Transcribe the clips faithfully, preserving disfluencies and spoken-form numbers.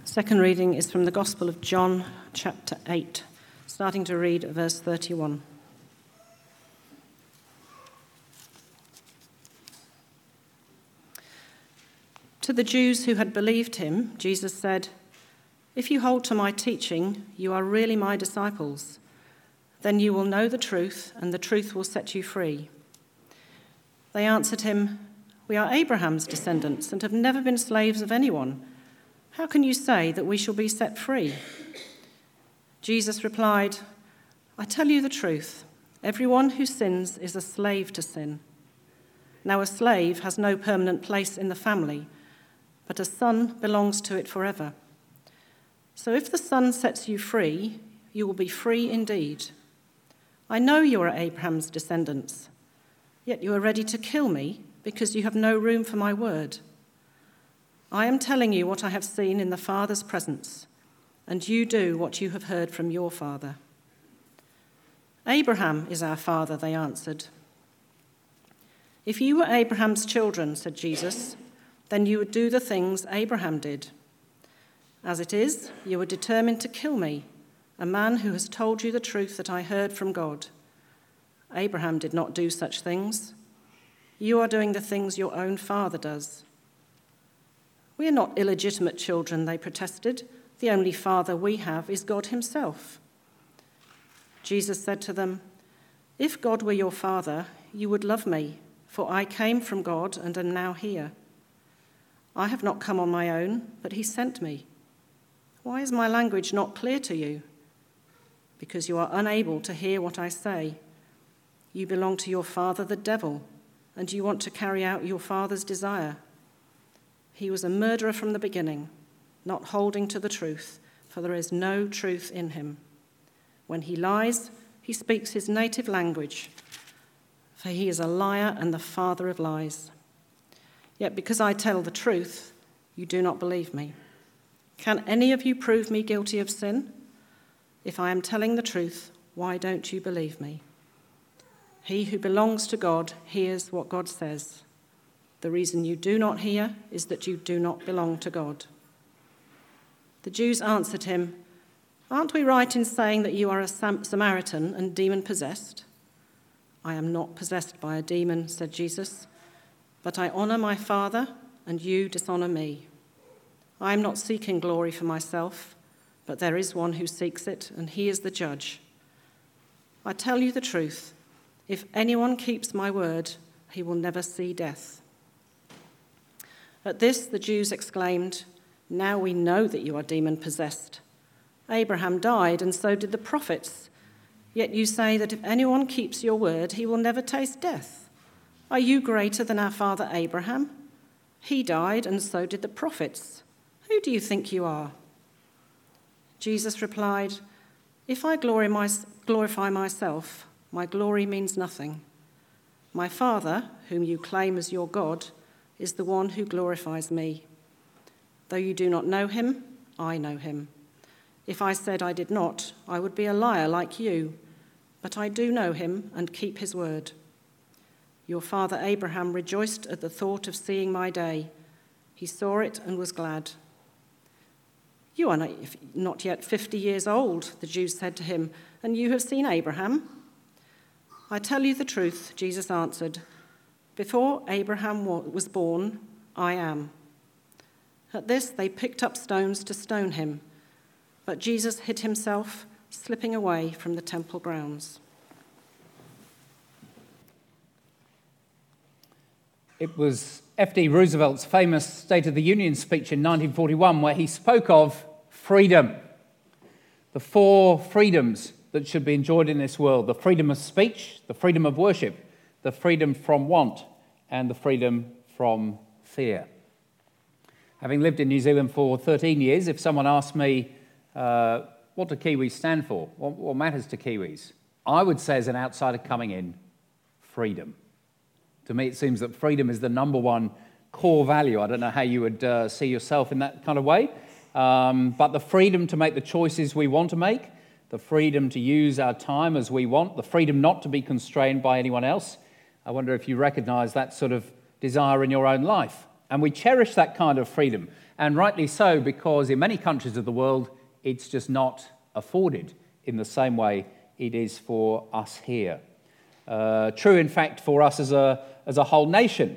Second reading is from the Gospel of John, chapter eight, starting to read at verse thirty-one. To the Jews who had believed him, Jesus said, "If you hold to my teaching, you are really my disciples. Then you will know the truth, and the truth will set you free." They answered him, "We are Abraham's descendants and have never been slaves of anyone. How can you say that we shall be set free?" Jesus replied, "I tell you the truth. Everyone who sins is a slave to sin. Now a slave has no permanent place in the family, but a son belongs to it forever. So if the Son sets you free, you will be free indeed. I know you are Abraham's descendants, yet you are ready to kill me because you have no room for my word. I am telling you what I have seen in the Father's presence, and you do what you have heard from your father." "Abraham is our father," they answered. "If you were Abraham's children," said Jesus, "then you would do the things Abraham did. As it is, you are determined to kill me, a man who has told you the truth that I heard from God. Abraham did not do such things. You are doing the things your own father does." "We are not illegitimate children," they protested. "The only father we have is God himself." Jesus said to them, "If God were your father, you would love me, for I came from God and am now here. I have not come on my own, but he sent me. Why is my language not clear to you? Because you are unable to hear what I say. You belong to your father, the devil, and you want to carry out your father's desire. He was a murderer from the beginning, not holding to the truth, for there is no truth in him. When he lies, he speaks his native language, for he is a liar and the father of lies. Yet because I tell the truth, you do not believe me. Can any of you prove me guilty of sin? If I am telling the truth, why don't you believe me? He who belongs to God hears what God says. The reason you do not hear is that you do not belong to God." The Jews answered him, "Aren't we right in saying that you are a Sam- Samaritan and demon-possessed?" "I am not possessed by a demon," said Jesus, "but I honor my Father, and you dishonor me. I am not seeking glory for myself, but there is one who seeks it, and he is the judge. I tell you the truth, if anyone keeps my word, he will never see death." At this, the Jews exclaimed, "Now we know that you are demon-possessed. Abraham died, and so did the prophets. Yet you say that if anyone keeps your word, he will never taste death. Are you greater than our father Abraham? He died, and so did the prophets. Who do you think you are?" Jesus replied, "If I glorify myself, my glory means nothing. My Father, whom you claim as your God, is the one who glorifies me. Though you do not know him, I know him. If I said I did not, I would be a liar like you, but I do know him and keep his word. Your father Abraham rejoiced at the thought of seeing my day. He saw it and was glad." "You are not yet fifty years old," the Jews said to him, "and you have seen Abraham?" "I tell you the truth," Jesus answered. "Before Abraham was born, I am." At this, they picked up stones to stone him, but Jesus hid himself, slipping away from the temple grounds. It was F D Roosevelt's famous State of the Union speech in nineteen forty-one where he spoke of freedom. The four freedoms that should be enjoyed in this world: the freedom of speech, the freedom of worship, the freedom from want, and the freedom from fear. Having lived in New Zealand for thirteen years, if someone asked me, uh, what do Kiwis stand for? What, what matters to Kiwis? I would say as an outsider coming in, freedom. To me, it seems that freedom is the number one core value. I don't know how you would uh, see yourself in that kind of way, um, but the freedom to make the choices we want to make, the freedom to use our time as we want, the freedom not to be constrained by anyone else. I wonder if you recognise that sort of desire in your own life. And we cherish that kind of freedom. And rightly so, because in many countries of the world, it's just not afforded in the same way it is for us here. Uh, true, in fact, for us as a, as a whole nation.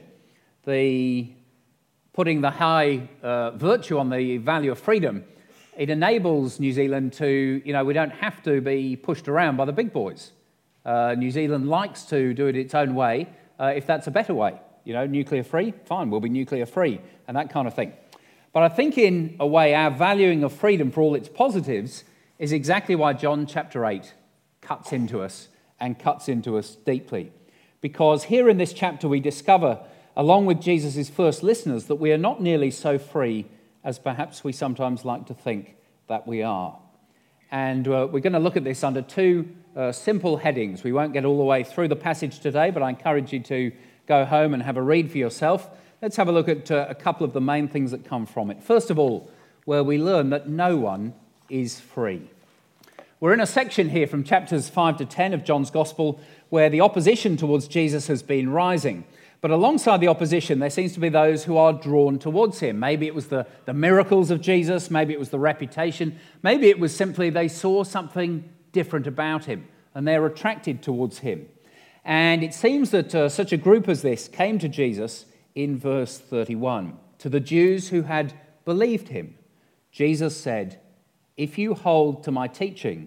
The putting the high uh, virtue on the value of freedom, it enables New Zealand to, you know, we don't have to be pushed around by the big boys. Uh, New Zealand likes to do it its own way, uh, if that's a better way. You know, nuclear free, fine, we'll be nuclear free, and that kind of thing. But I think in a way our valuing of freedom for all its positives is exactly why John chapter eight cuts into us and cuts into us deeply. Because here in this chapter we discover, along with Jesus' first listeners, that we are not nearly so free as perhaps we sometimes like to think that we are. And uh, we're going to look at this under two uh, simple headings. We won't get all the way through the passage today, but I encourage you to go home and have a read for yourself. Let's have a look at uh, a couple of the main things that come from it. First of all, where we learn that no one is free. We're in a section here from chapters five to ten of John's Gospel where the opposition towards Jesus has been rising. But alongside the opposition, there seems to be those who are drawn towards him. Maybe it was the, the miracles of Jesus, maybe it was the reputation, maybe it was simply they saw something different about him and they're attracted towards him. And it seems that uh, such a group as this came to Jesus in verse thirty-one. To the Jews who had believed him, Jesus said, "If you hold to my teaching,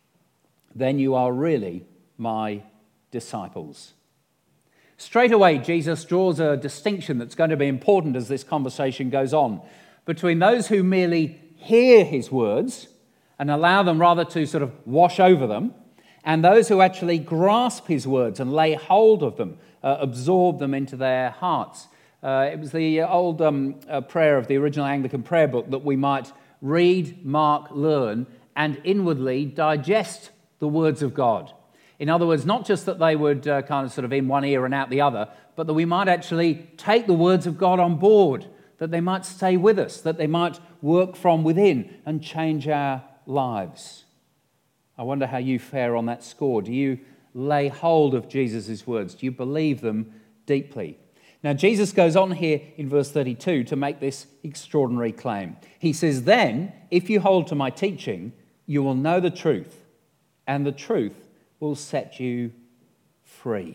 then you are really my disciples." Straight away, Jesus draws a distinction that's going to be important as this conversation goes on between those who merely hear his words and allow them rather to sort of wash over them, and those who actually grasp his words and lay hold of them, uh, absorb them into their hearts. Uh, it was the old um, uh, prayer of the original Anglican prayer book that we might read, mark, learn, and inwardly digest the words of God. In other words, not just that they would uh, kind of sort of in one ear and out the other, but that we might actually take the words of God on board, that they might stay with us, that they might work from within and change our lives. I wonder how you fare on that score. Do you lay hold of Jesus' words? Do you believe them deeply? Now, Jesus goes on here in verse thirty-two to make this extraordinary claim. He says, "Then, if you hold to my teaching, you will know the truth, and the truth will set you free."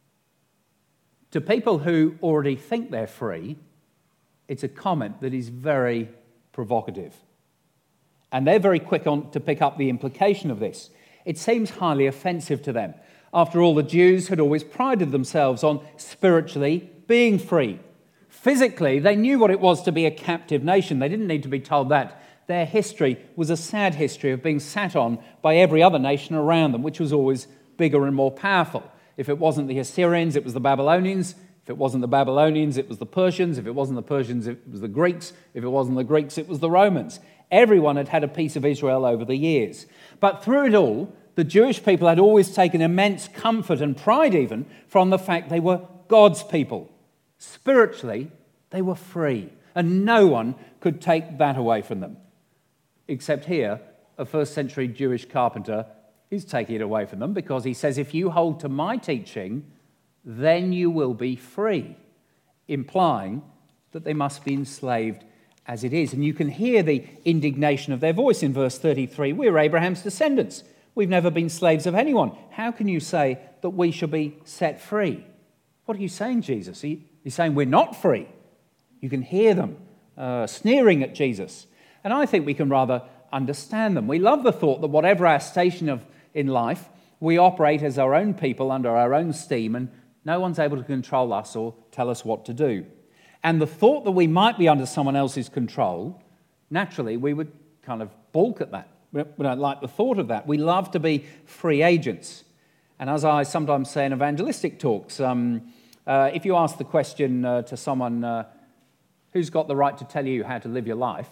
To people who already think they're free, it's a comment that is very provocative. And they're very quick on to pick up the implication of this. It seems highly offensive to them. After all, the Jews had always prided themselves on spiritually being free. Physically, they knew what it was to be a captive nation. They didn't need to be told that. Their history was a sad history of being sat on by every other nation around them, which was always bigger and more powerful. If it wasn't the Assyrians, it was the Babylonians. If it wasn't the Babylonians, it was the Persians. If it wasn't the Persians, it was the Greeks. If it wasn't the Greeks, it was the Romans. Everyone had had a piece of Israel over the years. But through it all, the Jewish people had always taken immense comfort and pride even from the fact they were God's people. Spiritually, they were free, and no one could take that away from them. Except here, a first century Jewish carpenter is taking it away from them because he says, "If you hold to my teaching, then you will be free," implying that they must be enslaved as it is. And you can hear the indignation of their voice in verse thirty-three. "We're Abraham's descendants. We've never been slaves of anyone. How can you say that we shall be set free?" What are you saying, Jesus? Are you saying we're not free? You can hear them uh, sneering at Jesus. And I think we can rather understand them. We love the thought that whatever our station of in life, we operate as our own people under our own steam, and no one's able to control us or tell us what to do. And the thought that we might be under someone else's control, naturally, we would kind of balk at that. We don't like the thought of that. We love to be free agents. And as I sometimes say in evangelistic talks, um, uh, if you ask the question uh, to someone, uh, who's got the right to tell you how to live your life?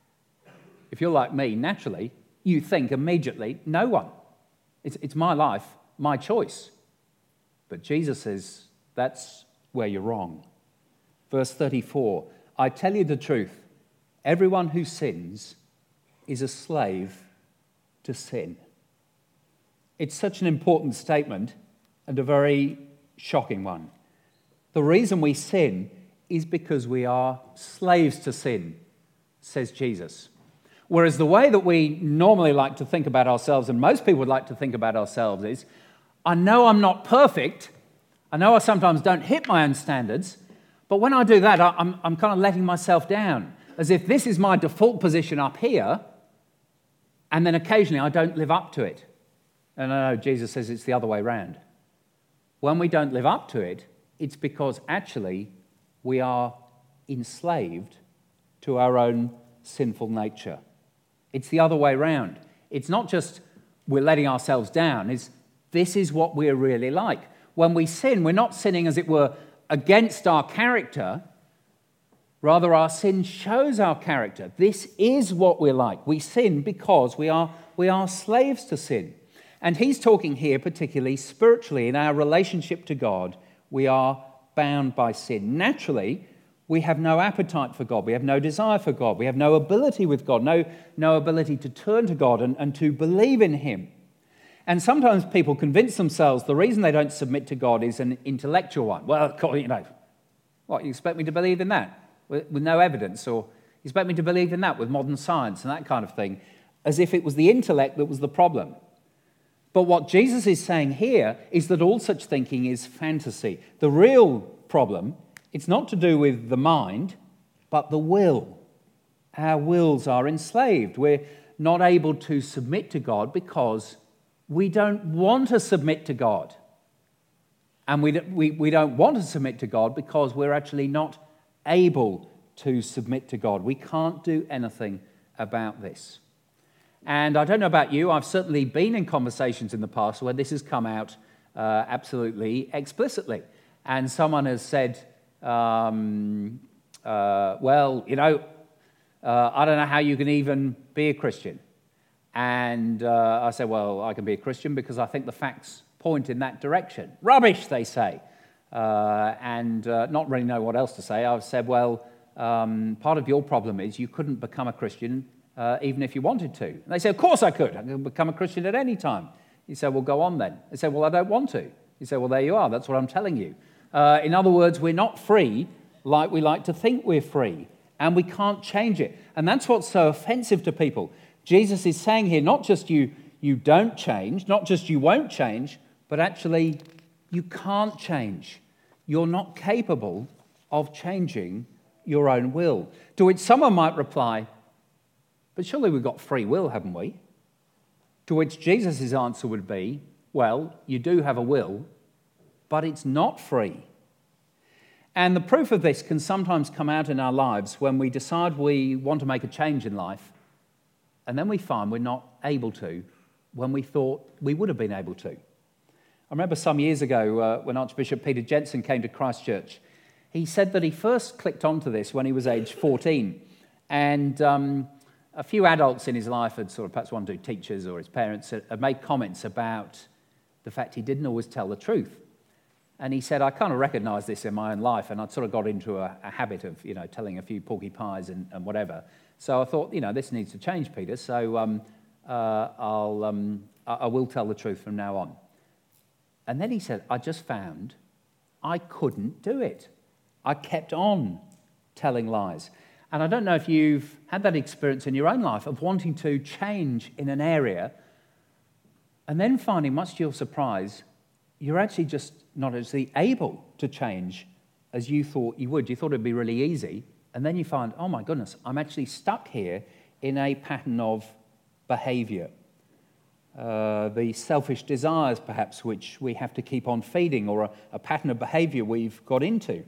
If you're like me, naturally, you think immediately, no one. It's, it's my life, my choice. But Jesus says, that's where you're wrong. Verse thirty-four, "I tell you the truth, everyone who sins is a slave to sin." It's such an important statement and a very shocking one. The reason we sin is because we are slaves to sin. says Jesus. Whereas the way that we normally like to think about ourselves, and most people would like to think about ourselves, is, I know I'm not perfect. I know I sometimes don't hit my own standards. But when I do that, I'm, I'm kind of letting myself down, as if this is my default position up here, and then occasionally I don't live up to it. And I know Jesus says it's the other way around. When we don't live up to it, it's because actually we are enslaved to our own sinful nature. It's the other way around. It's not just we're letting ourselves down, it's this is what we're really like. When we sin, we're not sinning, as it were, against our character. Rather, our sin shows our character. This is what we're like. We sin because we are, we are slaves to sin. And he's talking here particularly spiritually. In our relationship to God, we are bound by sin. Naturally, we have no appetite for God. We have no desire for God. We have no ability with God, no, no ability to turn to God and, and to believe in him. And sometimes people convince themselves the reason they don't submit to God is an intellectual one. Well, you know, what, you expect me to believe in that with, with no evidence? Or you expect me to believe in that with modern science and that kind of thing, as if it was the intellect that was the problem. But what Jesus is saying here is that all such thinking is fantasy. The real problem, it's not to do with the mind, but the will. Our wills are enslaved. We're not able to submit to God because we don't want to submit to God. And we, we, we don't want to submit to God because we're actually not able to submit to God. We can't do anything about this. And I don't know about you, I've certainly been in conversations in the past where this has come out uh, absolutely explicitly. And someone has said, um, uh, well, you know, uh, I don't know how you can even be a Christian. And uh, I said, well, I can be a Christian because I think the facts point in that direction. Rubbish, they say. Uh, and uh, not really know what else to say. I've said, well, um, part of your problem is you couldn't become a Christian uh, even if you wanted to. And they said, of course I could. I can become a Christian at any time. He said, well, go on then. They said, well, I don't want to. He said, well, there you are. That's what I'm telling you. Uh, in other words, we're not free like we like to think we're free, and we can't change it. And that's what's so offensive to people. Jesus is saying here, not just you, you don't change, not just you won't change, but actually you can't change. You're not capable of changing your own will. To which someone might reply, but surely we've got free will, haven't we? To which Jesus' answer would be, well, you do have a will, but it's not free. And the proof of this can sometimes come out in our lives when we decide we want to make a change in life, and then we find we're not able to when we thought we would have been able to. I remember some years ago uh, when Archbishop Peter Jensen came to Christchurch, he said that he first clicked onto this when he was age fourteen. And um, a few adults in his life had sort of, perhaps one or two teachers or his parents, had made comments about the fact he didn't always tell the truth. And he said, I kind of recognised this in my own life, and I'd sort of got into a, a habit of, you know, telling a few porky pies and, and whatever. So I thought, you know, this needs to change, Peter, so um, uh, I'll, um, I, I will tell the truth from now on. And then he said, I just found I couldn't do it. I kept on telling lies. And I don't know if you've had that experience in your own life of wanting to change in an area and then finding, much to your surprise, you're actually just not as able to change as you thought you would. You thought it'd be really easy, and then you find, oh my goodness, I'm actually stuck here in a pattern of behavior. Uh, the selfish desires, perhaps, which we have to keep on feeding, or a, a pattern of behavior we've got into.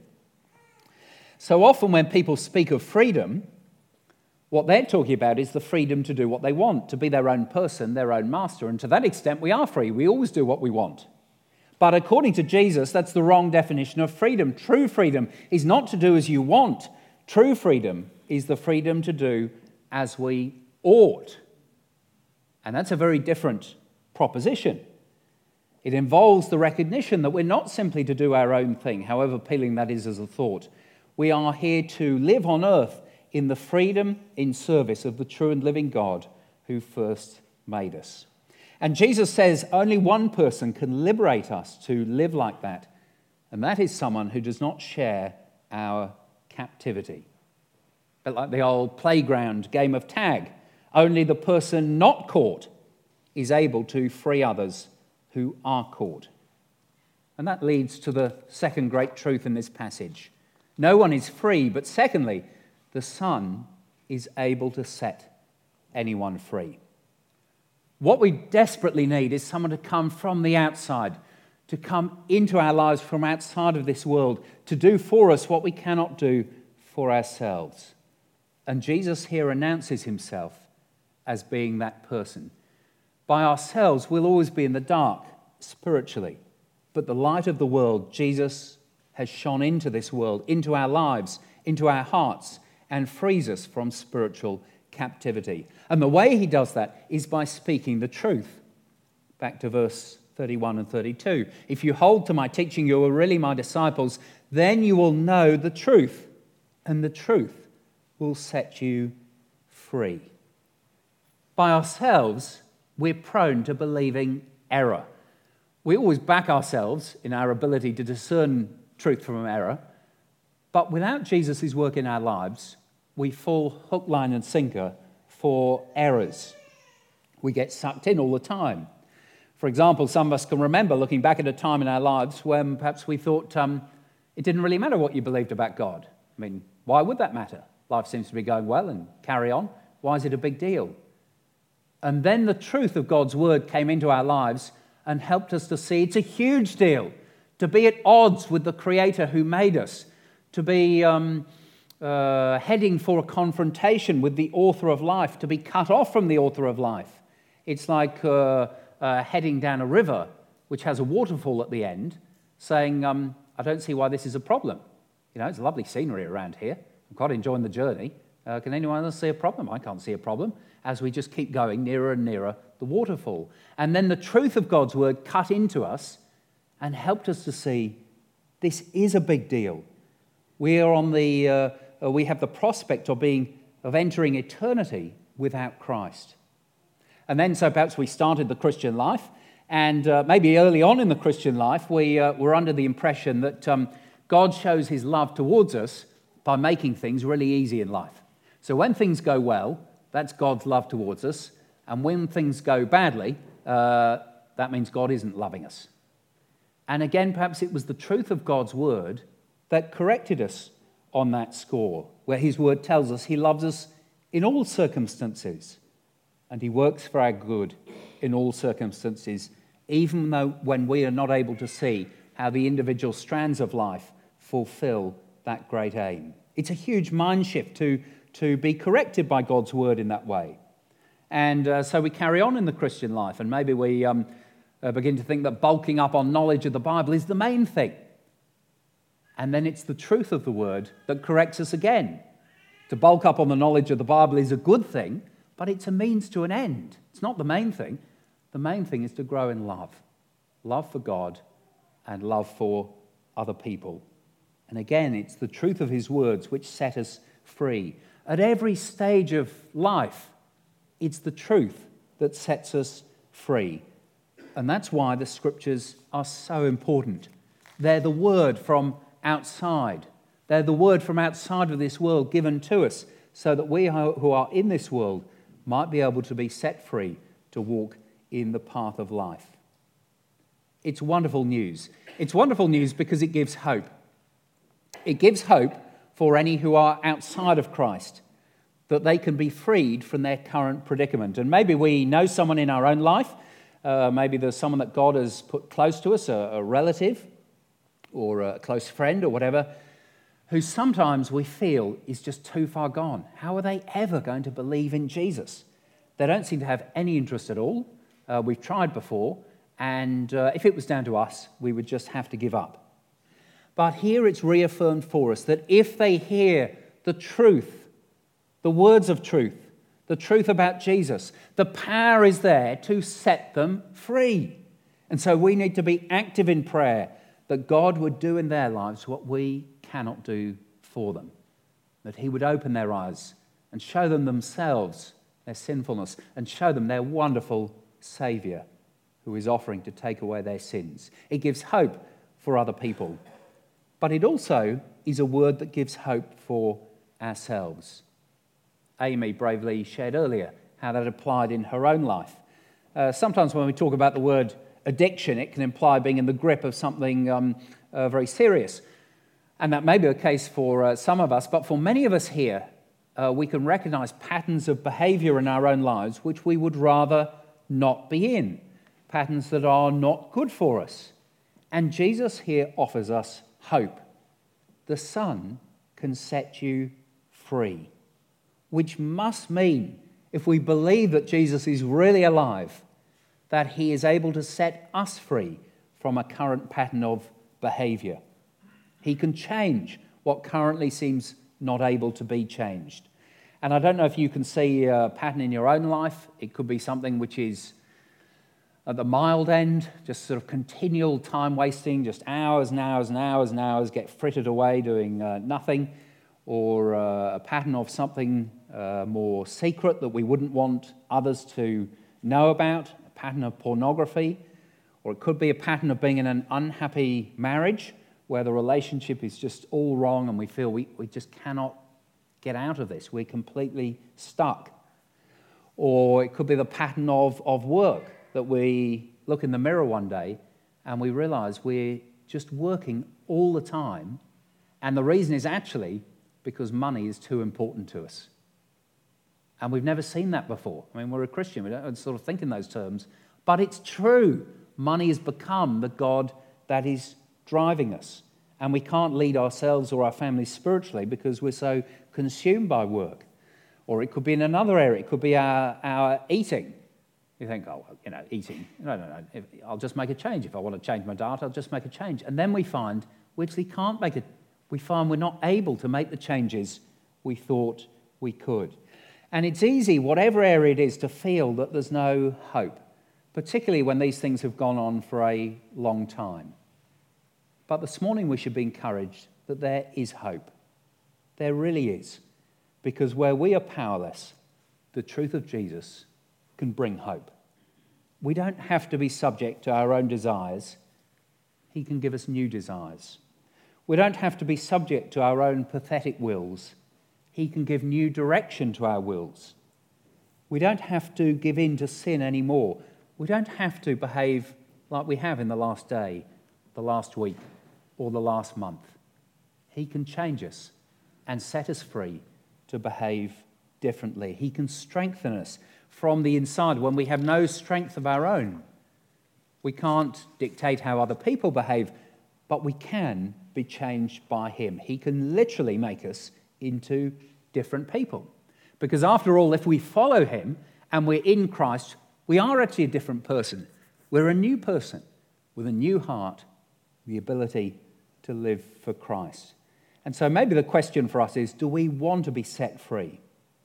So often when people speak of freedom, what they're talking about is the freedom to do what they want, to be their own person, their own master, and to that extent we are free. We always do what we want. But according to Jesus, that's the wrong definition of freedom. True freedom is not to do as you want. True freedom is the freedom to do as we ought. And that's a very different proposition. It involves the recognition that we're not simply to do our own thing, however appealing that is as a thought. We are here to live on earth in the freedom in service of the true and living God who first made us. And Jesus says only one person can liberate us to live like that, and that is someone who does not share our captivity. But like the old playground game of tag, only the person not caught is able to free others who are caught. And that leads to the second great truth in this passage. No one is free, but secondly, the Son is able to set anyone free. What we desperately need is someone to come from the outside, to come into our lives from outside of this world, to do for us what we cannot do for ourselves. And Jesus here announces himself as being that person. By ourselves, we'll always be in the dark spiritually. But the light of the world, Jesus, has shone into this world, into our lives, into our hearts, and frees us from spiritual captivity. And the way he does that is by speaking the truth. Back to verse thirty-one and thirty-two. If you hold to my teaching, you are really my disciples, then you will know the truth, and the truth will set you free. By ourselves, we're prone to believing error. We always back ourselves in our ability to discern truth from error, but without Jesus' work in our lives, we fall hook, line, and sinker for errors. We get sucked in all the time. For example, some of us can remember looking back at a time in our lives when perhaps we thought um, it didn't really matter what you believed about God. I mean, why would that matter? Life seems to be going well and carry on. Why is it a big deal? And then the truth of God's word came into our lives and helped us to see it's a huge deal to be at odds with the Creator who made us, to be um, uh, heading for a confrontation with the author of life, to be cut off from the author of life. It's like uh, uh, heading down a river which has a waterfall at the end, saying, um, I don't see why this is a problem. You know, it's lovely scenery around here. I'm quite enjoying the journey. Uh, can anyone else see a problem? I can't see a problem. As we just keep going nearer and nearer the waterfall. And then the truth of God's word cut into us and helped us to see this is a big deal. We are on the, uh, we have the prospect of being, of entering eternity without Christ. And then so perhaps we started the Christian life, and uh, maybe early on in the Christian life we uh, were under the impression that um, God shows his love towards us by making things really easy in life. So when things go well, that's God's love towards us. And when things go badly, uh, that means God isn't loving us. And again, perhaps it was the truth of God's word that corrected us on that score, where his word tells us he loves us in all circumstances, and he works for our good in all circumstances, even though when we are not able to see how the individual strands of life fulfill that great aim. It's a huge mind shift to to be corrected by God's word in that way. And uh, so we carry on in the Christian life, and maybe we um, uh, begin to think that bulking up on knowledge of the Bible is the main thing. And then it's the truth of the word that corrects us again. To bulk up on the knowledge of the Bible is a good thing, but it's a means to an end. It's not the main thing. The main thing is to grow in love. Love for God and love for other people. And again, it's the truth of his words which set us free. At every stage of life, it's the truth that sets us free. And that's why the scriptures are so important. They're the word from outside. They're the word from outside of this world given to us so that we who are in this world might be able to be set free to walk in the path of life. It's wonderful news. It's wonderful news because it gives hope. It gives hope for any who are outside of Christ, that they can be freed from their current predicament. And maybe we know someone in our own life, uh, maybe there's someone that God has put close to us, a, a relative or a close friend or whatever, who sometimes we feel is just too far gone. How are they ever going to believe in Jesus? They don't seem to have any interest at all. Uh, we've tried before, and uh, if it was down to us, we would just have to give up. But here it's reaffirmed for us that if they hear the truth, the words of truth, the truth about Jesus, the power is there to set them free. And so we need to be active in prayer that God would do in their lives what we cannot do for them. That he would open their eyes and show them themselves, their sinfulness, and show them their wonderful Saviour who is offering to take away their sins. It gives hope for other people. But it also is a word that gives hope for ourselves. Amy bravely shared earlier, how that applied in her own life. Uh, sometimes when we talk about the word addiction, it can imply being in the grip of something um, uh, very serious. And that may be the case for uh, some of us, but for many of us here, uh, we can recognize patterns of behavior in our own lives which we would rather not be in, patterns that are not good for us. And Jesus here offers us hope. The Son can set you free, which must mean, if we believe that Jesus is really alive, that he is able to set us free from a current pattern of behavior. He can change what currently seems not able to be changed. And I don't know if you can see a pattern in your own life. It could be something which is at the mild end, just sort of continual time wasting, just hours and hours and hours and hours get frittered away doing uh, nothing, or uh, a pattern of something uh, more secret that we wouldn't want others to know about, a pattern of pornography, or it could be a pattern of being in an unhappy marriage where the relationship is just all wrong and we feel we, we just cannot get out of this. We're completely stuck. Or it could be the pattern of, of work, that we look in the mirror one day and we realize we're just working all the time, and the reason is actually because money is too important to us. And we've never seen that before. I mean, we're a Christian, we don't sort of think in those terms, but it's true. Money has become the God that is driving us, and we can't lead ourselves or our families spiritually because we're so consumed by work. Or it could be in another area. It could be our, our eating. You think, oh, well, you know, eating. No, no, no. If, I'll just make a change. If I want to change my diet, I'll just make a change. And then we find we actually can't make it. We find we're not able to make the changes we thought we could. And it's easy, whatever area it is, to feel that there's no hope, particularly when these things have gone on for a long time. But this morning we should be encouraged that there is hope. There really is. Because where we are powerless, the truth of Jesus can bring hope. We don't have to be subject to our own desires. He can give us new desires. We don't have to be subject to our own pathetic wills. He can give new direction to our wills. We don't have to give in to sin anymore. We don't have to behave like we have in the last day, the last week, or the last month. He can change us and set us free to behave differently. He can strengthen us from the inside when we have no strength of our own. We can't dictate how other people behave, but we can be changed by him. He can literally make us into different people. Because after all, if we follow him and we're in Christ, we are actually a different person. We're a new person with a new heart, the ability to live for Christ. And so maybe the question for us is, do we want to be set free?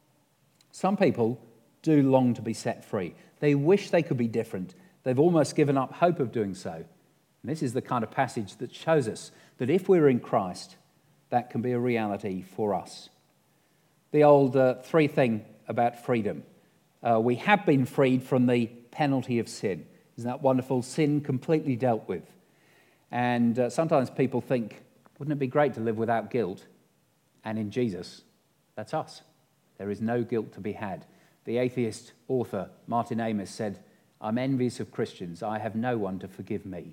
Some people do long to be set free. They wish they could be different. They've almost given up hope of doing so. And this is the kind of passage that shows us that if we're in Christ, that can be a reality for us. The old uh, three thing about freedom. Uh, we have been freed from the penalty of sin. Isn't that wonderful? Sin completely dealt with. And uh, sometimes people think, wouldn't it be great to live without guilt? And in Jesus, that's us. There is no guilt to be had. The atheist author Martin Amis said, I'm envious of Christians. I have no one to forgive me.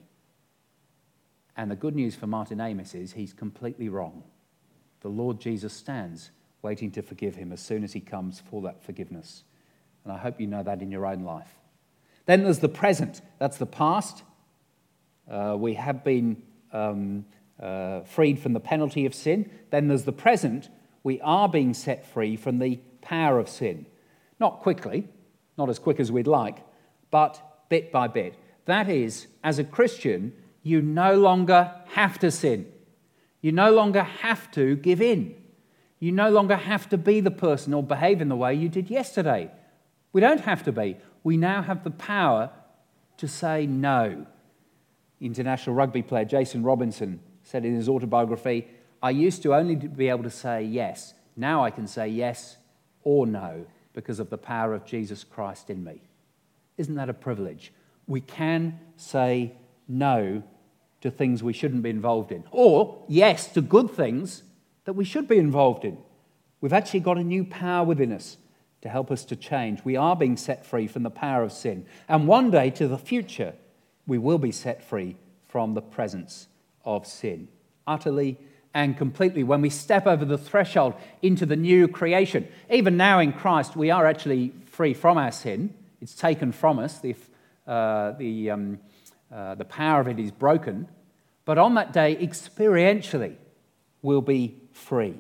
And the good news for Martin Amis is he's completely wrong. The Lord Jesus stands waiting to forgive him as soon as he comes for that forgiveness. And I hope you know that in your own life. Then there's the present. That's the past. Uh, we have been um, uh, freed from the penalty of sin. Then there's the present. We are being set free from the power of sin. Not quickly, not as quick as we'd like, but bit by bit. That is, as a Christian, you no longer have to sin. You no longer have to give in. You no longer have to be the person or behave in the way you did yesterday. We don't have to be. We now have the power to say no. International rugby player Jason Robinson said in his autobiography, I used to only be able to say yes. Now I can say yes or no because of the power of Jesus Christ in me. Isn't that a privilege? We can say no to things we shouldn't be involved in, or yes to good things that we should be involved in. We've actually got a new power within us to help us to change. We are being set free from the power of sin. And one day, to the future, we will be set free from the presence of sin. Utterly and completely. When we step over the threshold into the new creation, even now in Christ, we are actually free from our sin. It's taken from us. The, uh, the, um, uh, the power of it is broken. But on that day, experientially, we'll be free.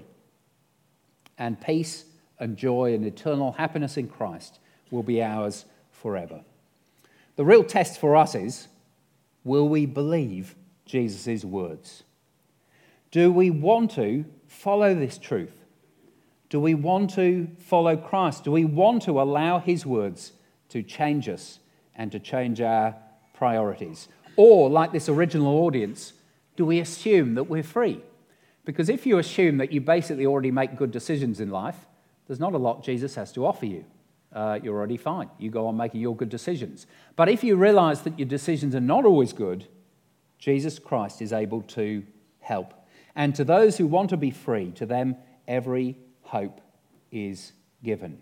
And peace and joy and eternal happiness in Christ will be ours forever. The real test for us is, will we believe Jesus' words? Do we want to follow this truth? Do we want to follow Christ? Do we want to allow his words to change us and to change our priorities? Or, like this original audience, do we assume that we're free? Because if you assume that you basically already make good decisions in life, there's not a lot Jesus has to offer you. Uh, you're already fine. You go on making your good decisions. But if you realize that your decisions are not always good, Jesus Christ is able to help. And to those who want to be free, to them every hope is given.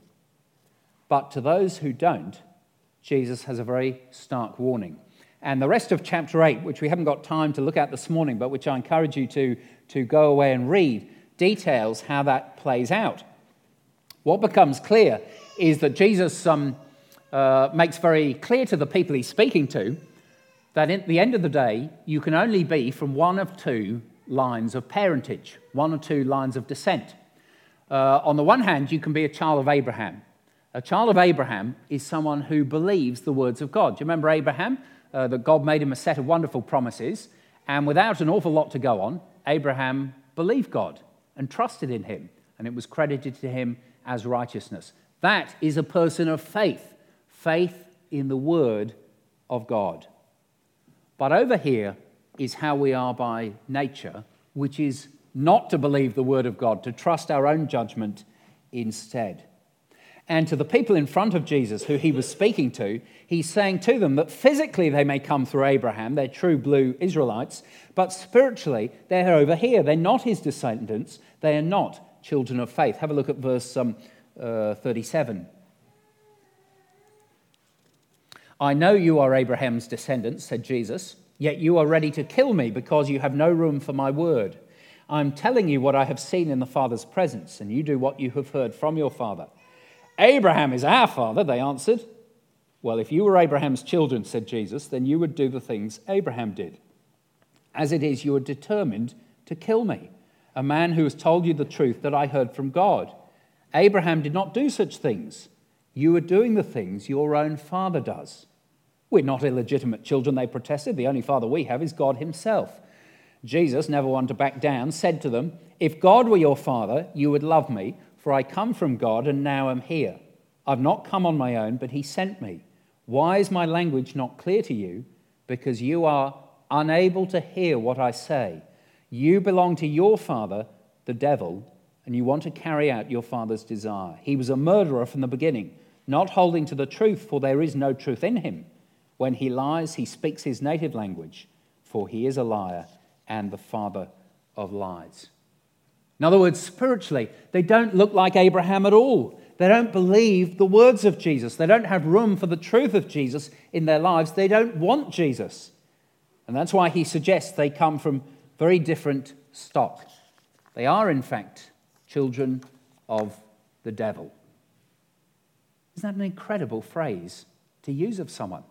But to those who don't, Jesus has a very stark warning. And the rest of chapter eight, which we haven't got time to look at this morning, but which I encourage you to, to go away and read, details how that plays out. What becomes clear is that Jesus um, uh, makes very clear to the people he's speaking to that at the end of the day, you can only be from one of two lines of parentage, one or two lines of descent. Uh, on the one hand, you can be a child of Abraham. A child of Abraham is someone who believes the words of God. Do you remember Abraham? Uh, that God made him a set of wonderful promises, and without an awful lot to go on, Abraham believed God and trusted in him, and it was credited to him as righteousness. That is a person of faith, faith in the word of God. But over here is how we are by nature, which is not to believe the word of God, to trust our own judgment instead. And to the people in front of Jesus who he was speaking to, he's saying to them that physically they may come through Abraham, they're true blue Israelites, but spiritually they're over here. They're not his descendants. They are not children of faith. Have a look at verse um, uh, thirty-seven. I know you are Abraham's descendants, said Jesus, yet you are ready to kill me because you have no room for my word. I'm telling you what I have seen in the Father's presence, and you do what you have heard from your father. Abraham is our father, they answered. Well, if you were Abraham's children, said Jesus, then you would do the things Abraham did. As it is, you are determined to kill me, a man who has told you the truth that I heard from God. Abraham did not do such things. You are doing the things your own father does. We're not illegitimate children, they protested. The only father we have is God himself. Jesus, never one to back down, said to them, if God were your father, you would love me, for I come from God and now am here. I've not come on my own, but he sent me. Why is my language not clear to you? Because you are unable to hear what I say. You belong to your father, the devil, and you want to carry out your father's desire. He was a murderer from the beginning, not holding to the truth, for there is no truth in him. When he lies, he speaks his native language, for he is a liar and the father of lies. In other words, spiritually, they don't look like Abraham at all. They don't believe the words of Jesus. They don't have room for the truth of Jesus in their lives. They don't want Jesus. And that's why he suggests they come from very different stock. They are, in fact, children of the devil. Isn't that an incredible phrase to use of someone?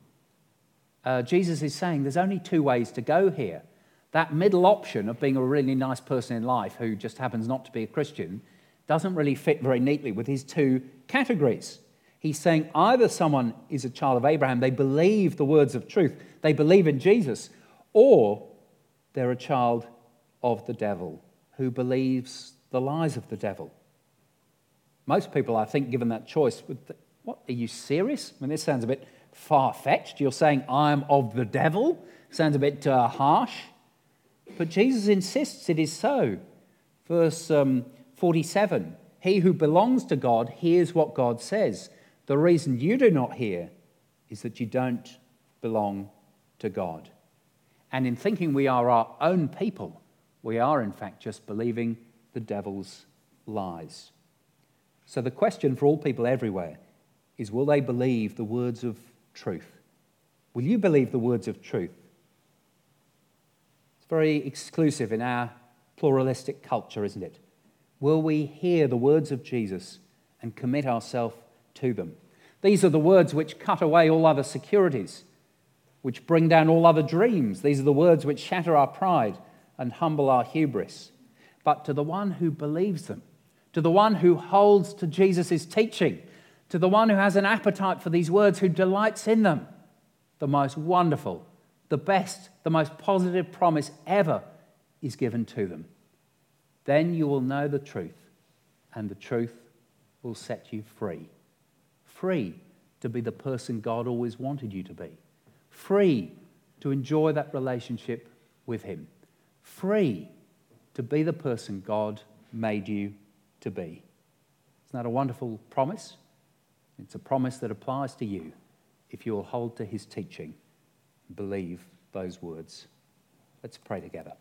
Uh, Jesus is saying there's only two ways to go here. That middle option of being a really nice person in life who just happens not to be a Christian doesn't really fit very neatly with his two categories. He's saying either someone is a child of Abraham, they believe the words of truth, they believe in Jesus, or they're a child of the devil who believes the lies of the devil. Most people, I think, given that choice, would think, what, are you serious? I mean, this sounds a bit far-fetched. You're saying I'm of the devil? Sounds a bit uh, harsh. But Jesus insists it is so. Verse um, forty-seven, he who belongs to God hears what God says. The reason you do not hear is that you don't belong to God. And in thinking we are our own people, we are in fact just believing the devil's lies. So the question for all people everywhere is, will they believe the words of truth? Will you believe the words of truth? It's very exclusive in our pluralistic culture, isn't it? Will we hear the words of Jesus and commit ourselves to them? These are the words which cut away all other securities, which bring down all other dreams. These are the words which shatter our pride and humble our hubris. But to the one who believes them, to the one who holds to Jesus' teaching, to the one who has an appetite for these words, who delights in them, the most wonderful, the best, the most positive promise ever is given to them. Then you will know the truth, and the truth will set you free. Free to be the person God always wanted you to be. Free to enjoy that relationship with him. Free to be the person God made you to be. Isn't that a wonderful promise? It's a promise that applies to you if you will hold to his teaching and believe those words. Let's pray together.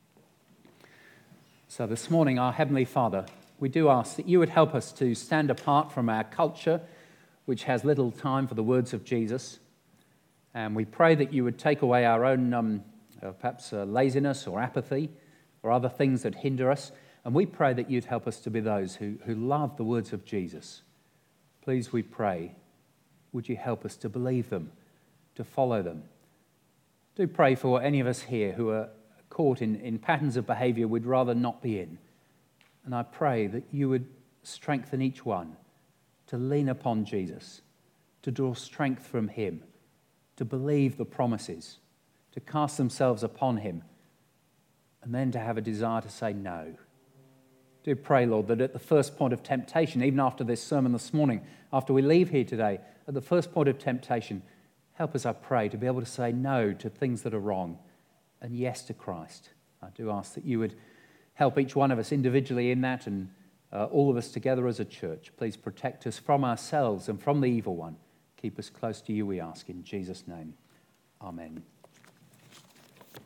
So this morning, our Heavenly Father, we do ask that you would help us to stand apart from our culture, which has little time for the words of Jesus. And we pray that you would take away our own um, uh, perhaps uh, laziness or apathy or other things that hinder us. And we pray that you'd help us to be those who, who love the words of Jesus. Please, we pray, would you help us to believe them, to follow them? Do pray for any of us here who are caught in, in patterns of behaviour we'd rather not be in. And I pray that you would strengthen each one to lean upon Jesus, to draw strength from him, to believe the promises, to cast themselves upon him, and then to have a desire to say no. Do pray, Lord, that at the first point of temptation, even after this sermon this morning, after we leave here today, at the first point of temptation, help us, I pray, to be able to say no to things that are wrong and yes to Christ. I do ask that you would help each one of us individually in that, and uh, all of us together as a church. Please protect us from ourselves and from the evil one. Keep us close to you, we ask, in Jesus' name. Amen.